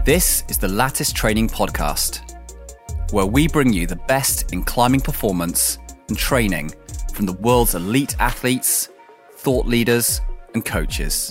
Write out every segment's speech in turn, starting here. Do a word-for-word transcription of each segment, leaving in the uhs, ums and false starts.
This is the Lattice Training Podcast, where we bring you the best in climbing performance and training from the world's elite athletes, thought leaders, and coaches.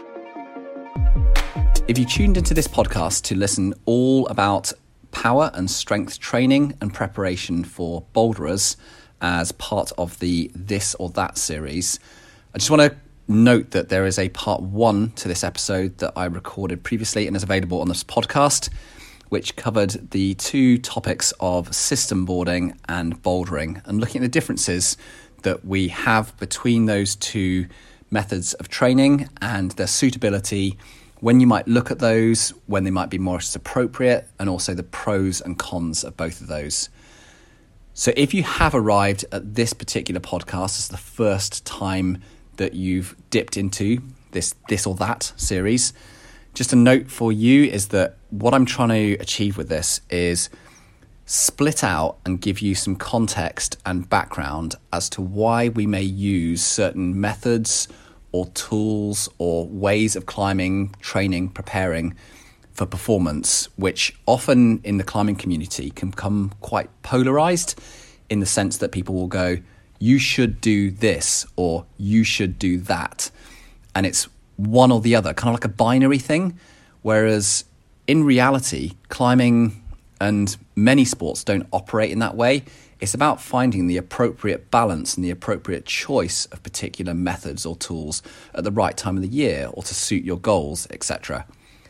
If you tuned into this podcast to listen all about power and strength training and preparation for boulderers as part of the This or That series, I just want to note that there is a part one to this episode that I recorded previously and is available on this podcast, which covered the two topics of system boarding and bouldering and looking at the differences that we have between those two methods of training and their suitability, when you might look at those, when they might be most appropriate, and also the pros and cons of both of those. So if you have arrived at this particular podcast as the first time that you've dipped into this this or that series, just a note for you is that what I'm trying to achieve with this is split out and give you some context and background as to why we may use certain methods or tools or ways of climbing, training, preparing for performance, which often in the climbing community can become quite polarized in the sense that people will go, you should do this or you should do that. And it's one or the other, kind of like a binary thing. Whereas in reality, climbing and many sports don't operate in that way. It's about finding the appropriate balance and the appropriate choice of particular methods or tools at the right time of the year or to suit your goals, et cetera.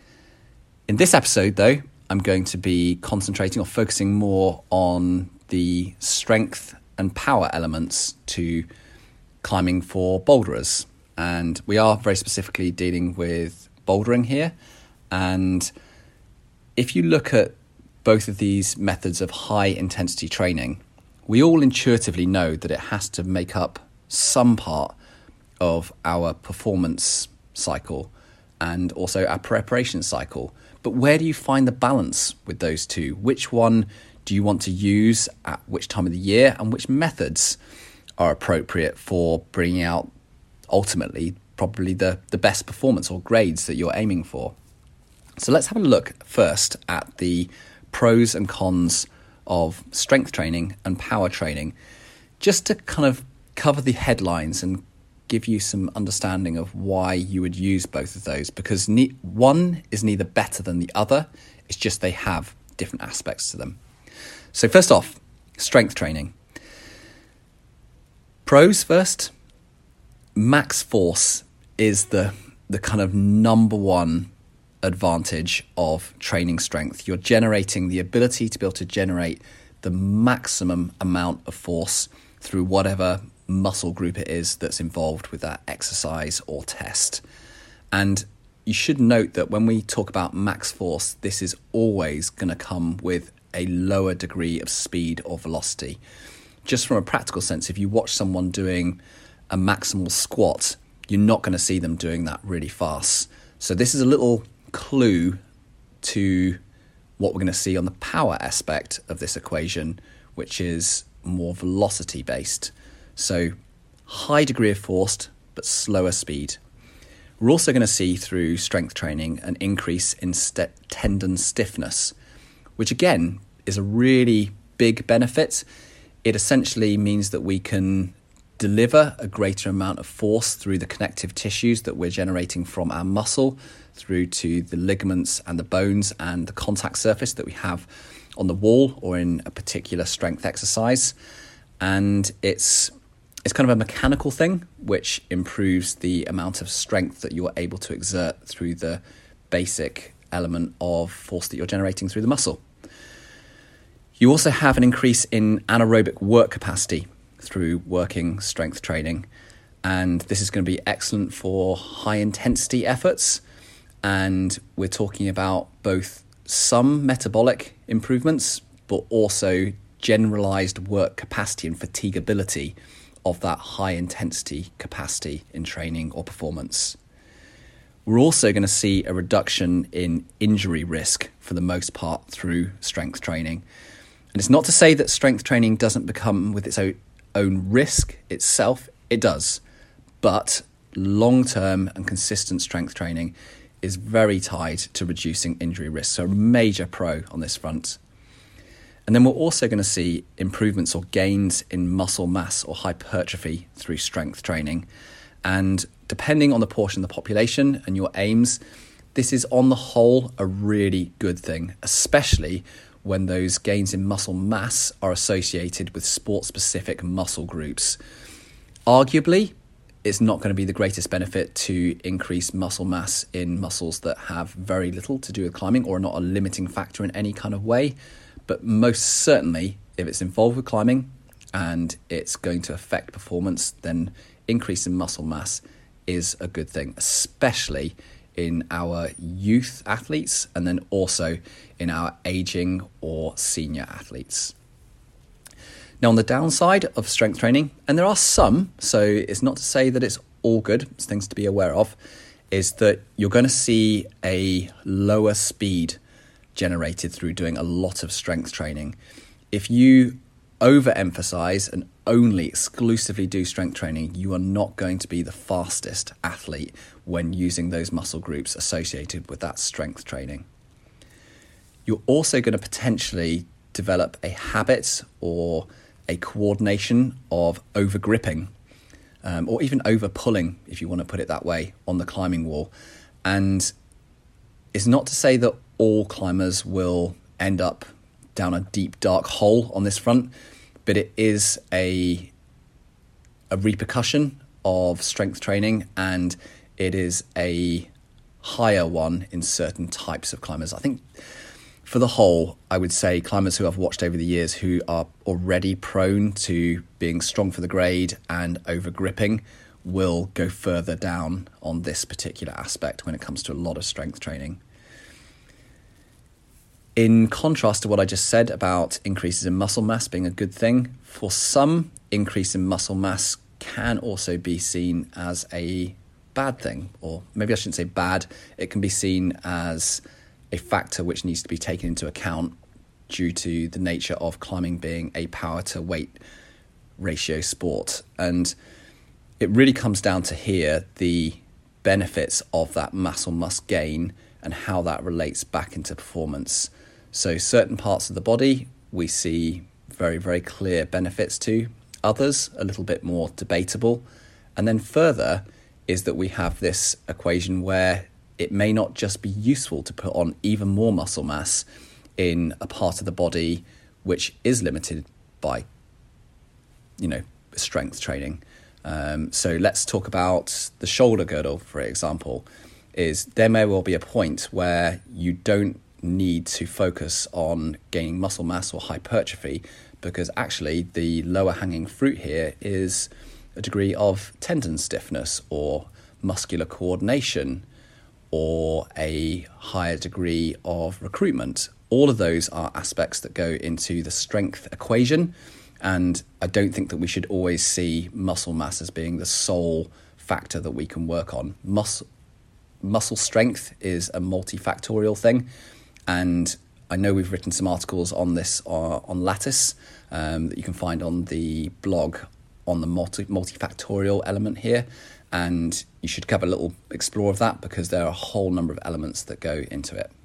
In this episode, though, I'm going to be concentrating or focusing more on the strength and power elements to climbing for boulderers. And we are very specifically dealing with bouldering here. And if you look at both of these methods of high intensity training, we all intuitively know that it has to make up some part of our performance cycle and also our preparation cycle. But where do you find the balance with those two? Which one do you want to use at which time of the year, and which methods are appropriate for bringing out ultimately probably the, the best performance or grades that you're aiming for? So let's have a look first at the pros and cons of strength training and power training, just to kind of cover the headlines and give you some understanding of why you would use both of those, because ne- one is neither better than the other, it's just they have different aspects to them. So first off, strength training. Pros first. Max force is the the kind of number one advantage of training strength. You're generating the ability to be able to generate the maximum amount of force through whatever muscle group it is that's involved with that exercise or test. And you should note that when we talk about max force, this is always going to come with a lower degree of speed or velocity. Just from a practical sense, if you watch someone doing a maximal squat, you're not going to see them doing that really fast. So this is a little clue to what we're going to see on the power aspect of this equation, which is more velocity based. So high degree of force, but slower speed. We're also going to see through strength training an increase in st- tendon stiffness, which again is a really big benefit. It essentially means that we can deliver a greater amount of force through the connective tissues that we're generating from our muscle through to the ligaments and the bones and the contact surface that we have on the wall or in a particular strength exercise. And it's it's kind of a mechanical thing which improves the amount of strength that you're able to exert through the basic element of force that you're generating through the muscle. You also have an increase in anaerobic work capacity through working strength training. And this is going to be excellent for high intensity efforts. And we're talking about both some metabolic improvements, but also generalized work capacity and fatigability of that high intensity capacity in training or performance. We're also going to see a reduction in injury risk for the most part through strength training. And it's not to say that strength training doesn't become with its own, own risk itself. It does. But long-term and consistent strength training is very tied to reducing injury risk. So a major pro on this front. And then we're also going to see improvements or gains in muscle mass or hypertrophy through strength training. And depending on the portion of the population and your aims, this is on the whole a really good thing, especially when those gains in muscle mass are associated with sport-specific muscle groups. Arguably, it's not going to be the greatest benefit to increase muscle mass in muscles that have very little to do with climbing or are not a limiting factor in any kind of way. But most certainly, if it's involved with climbing and it's going to affect performance, then increase in muscle mass is a good thing, especially in our youth athletes and then also in our aging or senior athletes. Now, on the downside of strength training, and there are some, so it's not to say that it's all good, it's things to be aware of, is that you're going to see a lower speed generated through doing a lot of strength training. If you overemphasize and only exclusively do strength training, you are not going to be the fastest athlete when using those muscle groups associated with that strength training. You're also going to potentially develop a habit or a coordination of over gripping, um, or even over pulling, if you want to put it that way, on the climbing wall. And it's not to say that all climbers will end up down a deep, dark hole on this front, but it is a a repercussion of strength training, and it is a higher one in certain types of climbers. I think for the whole, I would say climbers who I've watched over the years who are already prone to being strong for the grade and over gripping will go further down on this particular aspect when it comes to a lot of strength training. In contrast to what I just said about increases in muscle mass being a good thing, for some, increase in muscle mass can also be seen as a bad thing, or maybe I shouldn't say bad, it can be seen as a factor which needs to be taken into account due to the nature of climbing being a power to weight ratio sport. And it really comes down to here the benefits of that muscle mass gain and how that relates back into performance. So certain parts of the body we see very, very clear benefits to, others a little bit more debatable. And then further is that we have this equation where it may not just be useful to put on even more muscle mass in a part of the body which is limited by, you know, strength training. Um, so let's talk about the shoulder girdle, for example. Is there may well be a point where you don't need to focus on gaining muscle mass or hypertrophy, because actually the lower hanging fruit here is a degree of tendon stiffness or muscular coordination or a higher degree of recruitment. All of those are aspects that go into the strength equation, and I don't think that we should always see muscle mass as being the sole factor that we can work on. Muscle muscle strength is a multifactorial thing, and I know we've written some articles on this uh, on Lattice um, that you can find on the blog on the multi multifactorial element here, and you should have a little explore of that because there are a whole number of elements that go into it.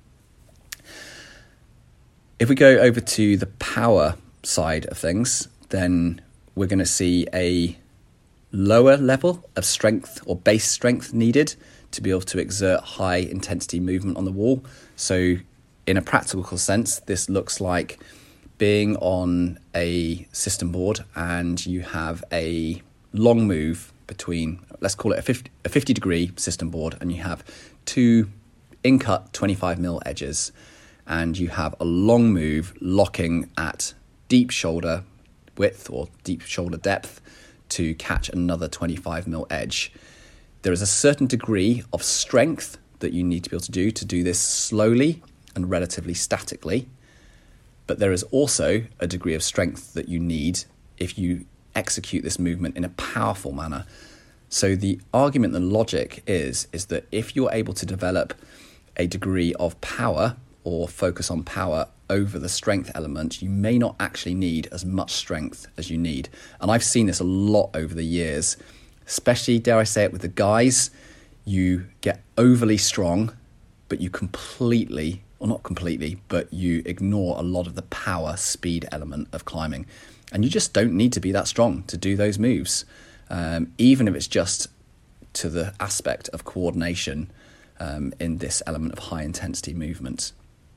If we go over to the power side of things, then we're going to see a lower level of strength or base strength needed to be able to exert high intensity movement on the wall. So in a practical sense, this looks like being on a system board and you have a long move between, let's call it a fifty, a fifty degree system board, and you have two in-cut twenty-five mil edges, and you have a long move locking at deep shoulder width or deep shoulder depth to catch another twenty-five mil edge. There is a certain degree of strength that you need to be able to do to do this slowly and relatively statically, but there is also a degree of strength that you need if you execute this movement in a powerful manner. So the argument and logic is, is that if you're able to develop a degree of power or focus on power over the strength element, you may not actually need as much strength as you need. And I've seen this a lot over the years, especially, dare I say it, with the guys. You get overly strong but you completely, or not completely, but you ignore a lot of the power speed element of climbing. And you just don't need to be that strong to do those moves, um, even if it's just to the aspect of coordination um, in this element of high intensity movement.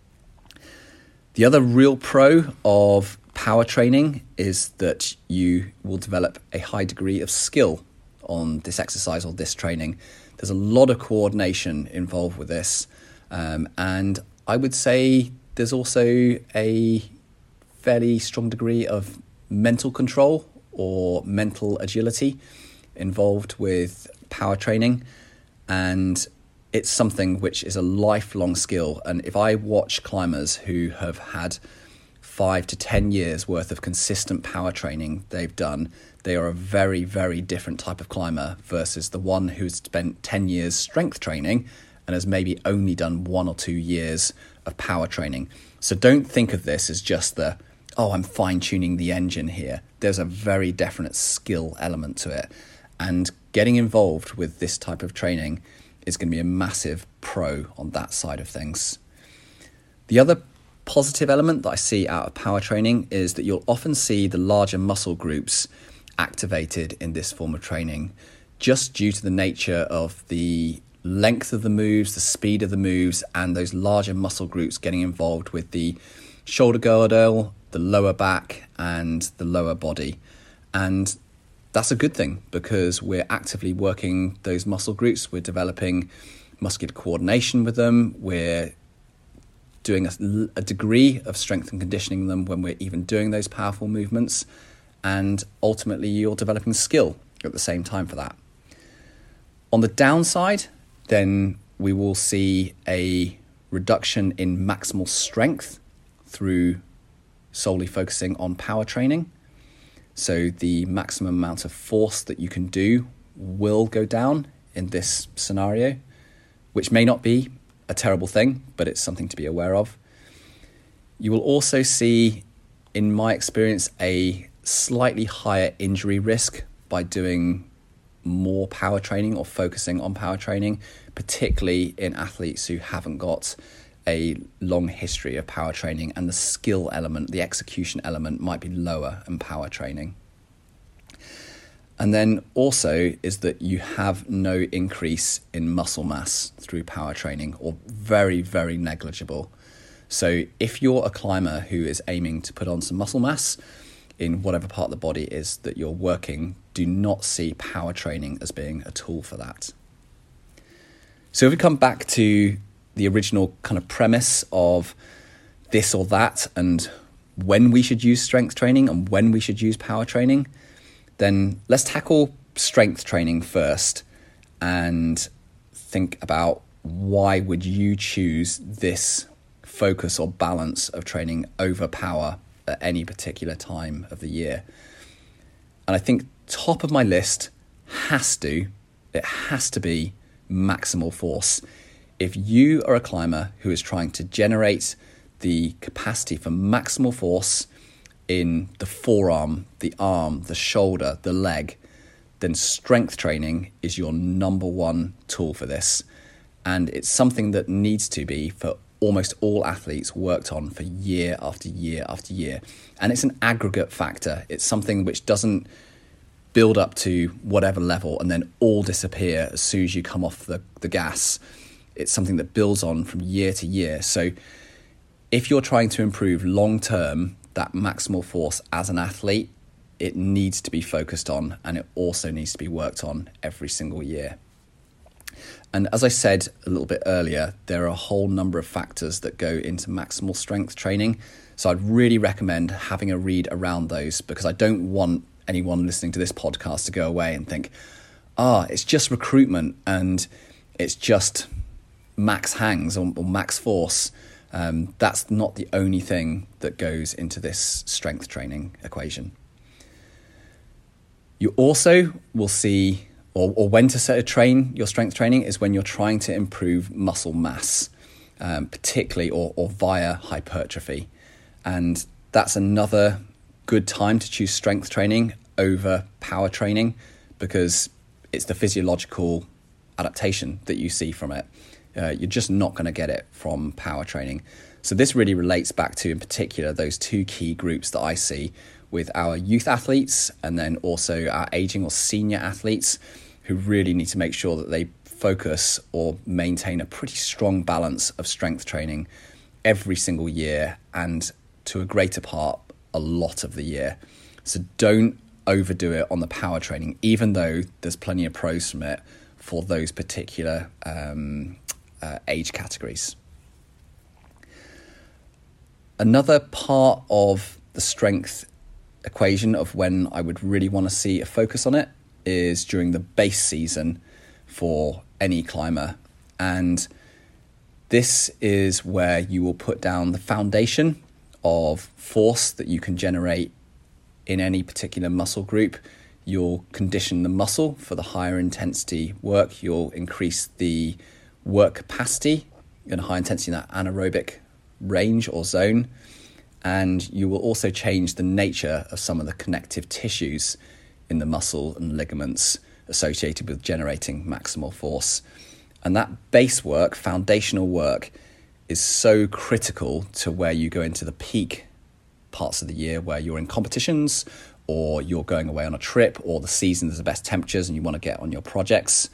The other real pro of power training is that you will develop a high degree of skill on this exercise or this training. There's a lot of coordination involved with this, um, and I would say there's also a fairly strong degree of mental control or mental agility involved with power training, and it's something which is a lifelong skill. And if I watch climbers who have had five to ten years worth of consistent power training they've done, they are a very, very different type of climber versus the one who's spent ten years strength training and has maybe only done one or two years of power training. So don't think of this as just the, oh, I'm fine-tuning the engine here. There's a very definite skill element to it. And getting involved with this type of training is going to be a massive pro on that side of things. The other positive element that I see out of power training is that you'll often see the larger muscle groups activated in this form of training, just due to the nature of the length of the moves, the speed of the moves, and those larger muscle groups getting involved with the shoulder girdle, the lower back, and the lower body. And that's a good thing because we're actively working those muscle groups. We're developing muscular coordination with them. We're doing a, a degree of strength and conditioning them when we're even doing those powerful movements. And ultimately, you're developing skill at the same time for that. On the downside, then we will see a reduction in maximal strength through solely focusing on power training. So the maximum amount of force that you can do will go down in this scenario, which may not be a terrible thing, but it's something to be aware of. You will also see, in my experience, a slightly higher injury risk by doing more power training or focusing on power training, particularly in athletes who haven't got a long history of power training, and the skill element, the execution element might be lower in power training. And then also is that you have no increase in muscle mass through power training, or very, very negligible. So if you're a climber who is aiming to put on some muscle mass in whatever part of the body is that you're working, do not see power training as being a tool for that. So if we come back to the original kind of premise of this or that and when we should use strength training and when we should use power training, then let's tackle strength training first and think about why would you choose this focus or balance of training over power at any particular time of the year. And I think top of my list has to, it has to be maximal force. If you are a climber who is trying to generate the capacity for maximal force in the forearm, the arm, the shoulder, the leg, then strength training is your number one tool for this. And it's something that needs to be, for almost all athletes, worked on for year after year after year. And it's an aggregate factor. It's something which doesn't build up to whatever level and then all disappear as soon as you come off the, the gas. It's something that builds on from year to year. So if you're trying to improve long-term that maximal force as an athlete, it needs to be focused on, and it also needs to be worked on every single year. And as I said a little bit earlier, there are a whole number of factors that go into maximal strength training. So I'd really recommend having a read around those, because I don't want anyone listening to this podcast to go away and think, ah, it's just recruitment and it's just max hangs or, or max force. Um, that's not the only thing that goes into this strength training equation. You also will see, or, or when to set a train your strength training is when you're trying to improve muscle mass, um, particularly or, or via hypertrophy. And that's another good time to choose strength training over power training, because it's the physiological adaptation that you see from it. Uh, you're just not going to get it from power training. So this really relates back to, in particular, those two key groups that I see with our youth athletes and then also our aging or senior athletes who really need to make sure that they focus or maintain a pretty strong balance of strength training every single year, and to a greater part, a lot of the year. So don't overdo it on the power training, even though there's plenty of pros from it for those particular um, uh, age categories. Another part of the strength equation of when I would really want to see a focus on it is during the base season for any climber. And this is where you will put down the foundation of force that you can generate in any particular muscle group. You'll condition the muscle for the higher intensity work. You'll increase the work capacity in high intensity in that anaerobic range or zone. And you will also change the nature of some of the connective tissues in the muscle and ligaments associated with generating maximal force. And that base work, foundational work, is so critical to where you go into the peak parts of the year where you're in competitions or you're going away on a trip or the season is the best temperatures and you want to get on your projects.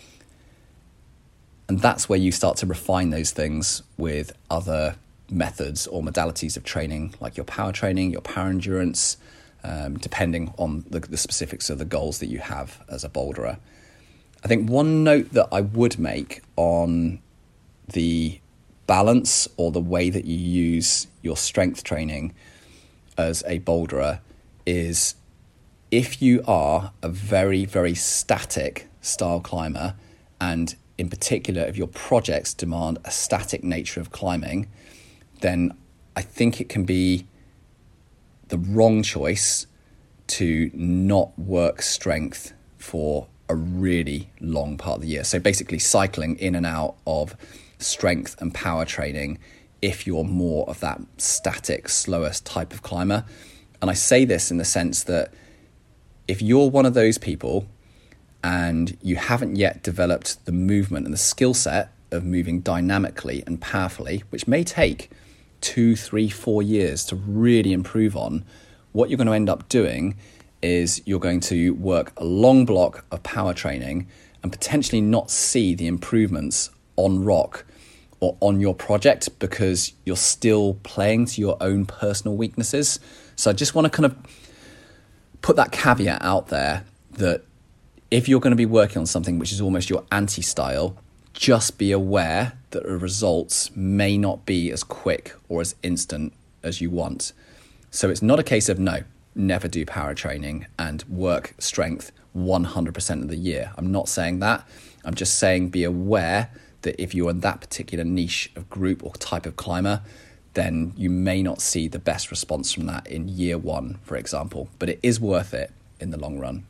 And that's where you start to refine those things with other methods or modalities of training, like your power training, your power endurance, um, depending on the, the specifics of the goals that you have as a boulderer. I think one note that I would make on the balance or the way that you use your strength training as a boulderer is if you are a very, very static style climber, and in particular if your projects demand a static nature of climbing, then I think it can be the wrong choice to not work strength for a really long part of the year. So basically cycling in and out of strength and power training if you're more of that static, slowest type of climber. And I say this in the sense that if you're one of those people and you haven't yet developed the movement and the skill set of moving dynamically and powerfully, which may take two, three, four years to really improve on, what you're going to end up doing is you're going to work a long block of power training and potentially not see the improvements on rock or on your project because you're still playing to your own personal weaknesses. So I just want to kind of put that caveat out there that if you're going to be working on something which is almost your anti-style, just be aware that the results may not be as quick or as instant as you want. So it's not a case of no, never do power training and work strength one hundred percent of the year. I'm not saying that. I'm just saying be aware that if you're in that particular niche of group or type of climber, then you may not see the best response from that in year one, for example. But it is worth it in the long run.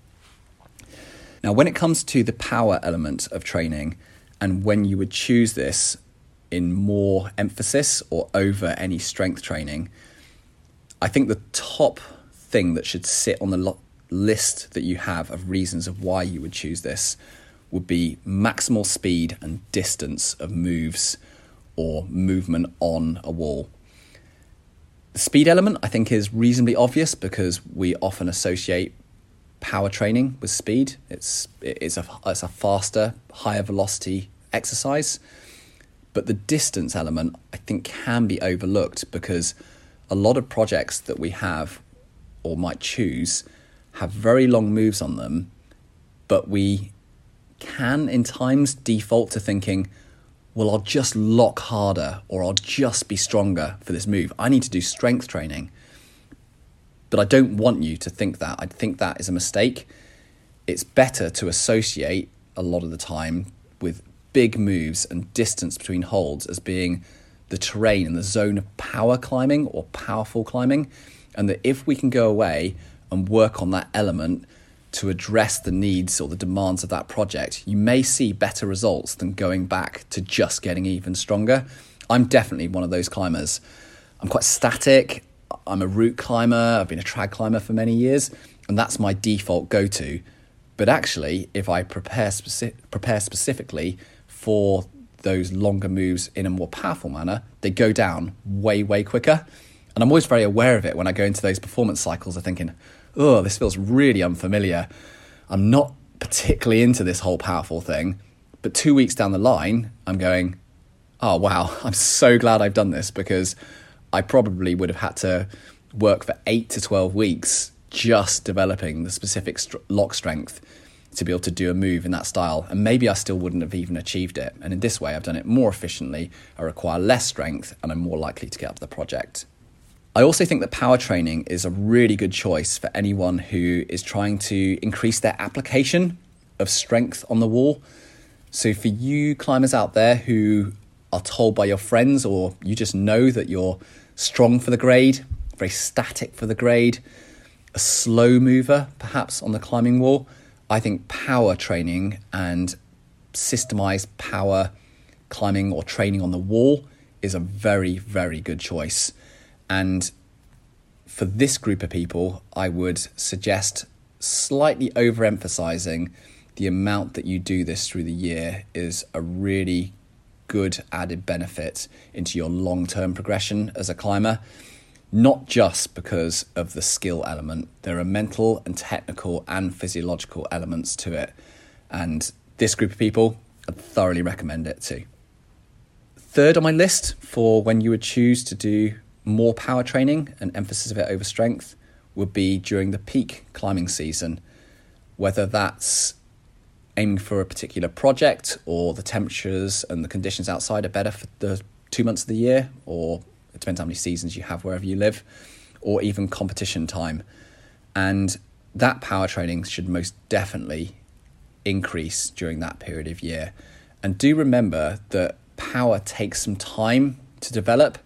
Now, when it comes to the power element of training and when you would choose this in more emphasis or over any strength training, I think the top thing that should sit on the lo- list that you have of reasons of why you would choose this would be maximal speed and distance of moves or movement on a wall. The speed element, I think, is reasonably obvious because we often associate power training with speed. It's it's a it's a faster, higher velocity exercise. But the distance element, I think, can be overlooked because a lot of projects that we have or might choose have very long moves on them, but we can in times default to thinking, well, I'll just lock harder or I'll just be stronger for this move. I need to do strength training. But I don't want you to think that. I think that is a mistake. It's better to associate a lot of the time with big moves and distance between holds as being the terrain and the zone of power climbing or powerful climbing. And that if we can go away and work on that element to address the needs or the demands of that project, you may see better results than going back to just getting even stronger. I'm definitely one of those climbers. I'm quite static. I'm a route climber. I've been a trad climber for many years, and that's my default go-to. But actually, if I prepare speci- prepare specifically for those longer moves in a more powerful manner, they go down way, way quicker. And I'm always very aware of it when I go into those performance cycles. I'm thinking, oh, this feels really unfamiliar. I'm not particularly into this whole powerful thing. But two weeks down the line, I'm going, oh, wow, I'm so glad I've done this, because I probably would have had to work for eight to twelve weeks just developing the specific st- lock strength to be able to do a move in that style. And maybe I still wouldn't have even achieved it. And in this way, I've done it more efficiently. I require less strength and I'm more likely to get up the project. I also think that power training is a really good choice for anyone who is trying to increase their application of strength on the wall. So for you climbers out there who are told by your friends, or you just know that you're strong for the grade, very static for the grade, a slow mover perhaps on the climbing wall, I think power training and systemized power climbing or training on the wall is a very, very good choice. And for this group of people, I would suggest slightly overemphasizing the amount that you do this through the year is a really good added benefit into your long-term progression as a climber. Not just because of the skill element. There are mental and technical and physiological elements to it. And this group of people, I thoroughly recommend it too. Third on my list for when you would choose to do more power training and emphasis of it over strength would be during the peak climbing season. Whether that's aiming for a particular project, or the temperatures and the conditions outside are better for the two months of the year, or it depends how many seasons you have wherever you live, or even competition time. And that power training should most definitely increase during that period of year. And do remember that power takes some time to develop,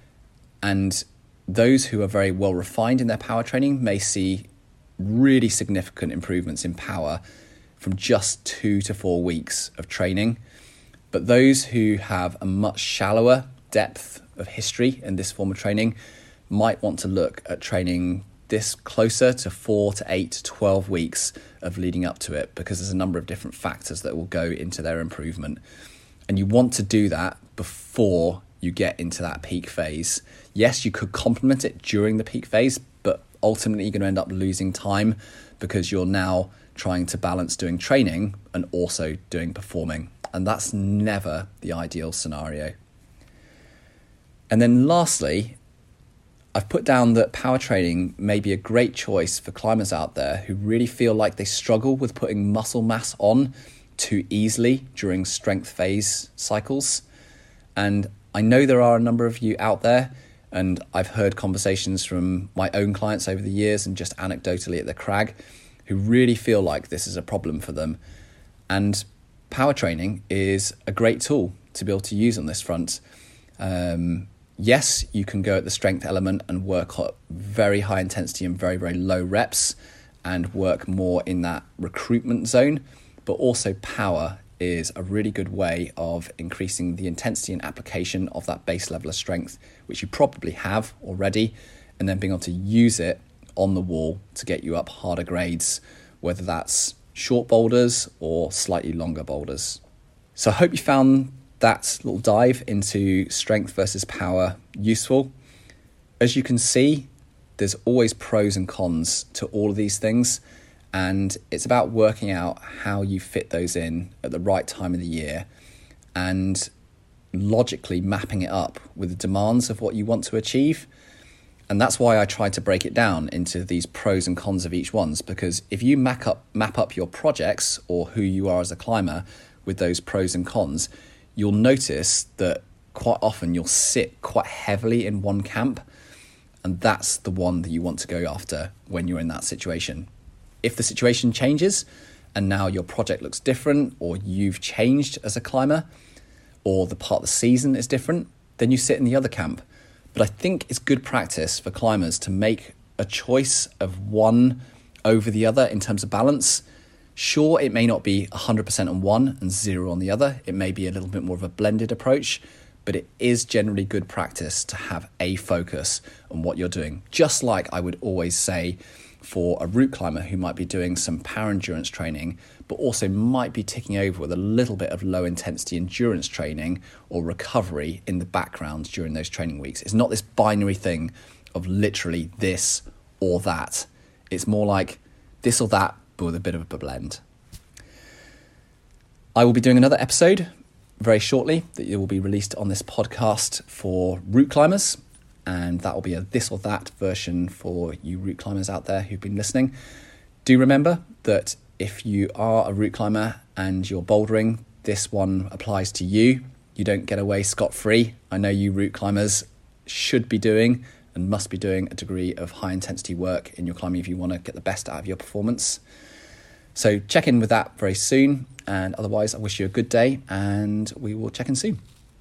and those who are very well refined in their power training may see really significant improvements in power from just two to four weeks of training. But those who have a much shallower depth of history in this form of training might want to look at training this closer to four to eight to twelve weeks of leading up to it, because there's a number of different factors that will go into their improvement. And you want to do that before you get into that peak phase. Yes, you could complement it during the peak phase, but ultimately you're going to end up losing time because you're now trying to balance doing training and also doing performing. And that's never the ideal scenario. And then lastly, I've put down that power training may be a great choice for climbers out there who really feel like they struggle with putting muscle mass on too easily during strength phase cycles. And I know there are a number of you out there, and I've heard conversations from my own clients over the years and just anecdotally at the Crag, who really feel like this is a problem for them. And power training is a great tool to be able to use on this front. Um, yes, you can go at the strength element and work at very high intensity and very, very low reps and work more in that recruitment zone. But also power is a really good way of increasing the intensity and application of that base level of strength, which you probably have already, and then being able to use it on the wall to get you up harder grades, whether that's short boulders or slightly longer boulders. So I hope you found that little dive into strength versus power useful. As you can see, there's always pros and cons to all of these things, and it's about working out how you fit those in at the right time of the year and logically mapping it up with the demands of what you want to achieve. And that's why I tried to break it down into these pros and cons of each ones, because if you map up, map up your projects or who you are as a climber with those pros and cons, you'll notice that quite often you'll sit quite heavily in one camp, and that's the one that you want to go after when you're in that situation. If the situation changes and now your project looks different, or you've changed as a climber, or the part of the season is different, then you sit in the other camp. But I think it's good practice for climbers to make a choice of one over the other in terms of balance. Sure, it may not be one hundred percent on one and zero on the other. It may be a little bit more of a blended approach, but it is generally good practice to have a focus on what you're doing. Just like I would always say for a route climber who might be doing some power endurance training, but also might be ticking over with a little bit of low intensity endurance training or recovery in the background during those training weeks. It's not this binary thing of literally this or that. It's more like this or that, but with a bit of a blend. I will be doing another episode very shortly that will be released on this podcast for route climbers, and that will be a this or that version for you route climbers out there who've been listening. Do remember that if you are a route climber and you're bouldering, this one applies to you. You don't get away scot-free. I know you route climbers should be doing and must be doing a degree of high intensity work in your climbing if you want to get the best out of your performance. So check in with that very soon, and otherwise I wish you a good day and we will check in soon.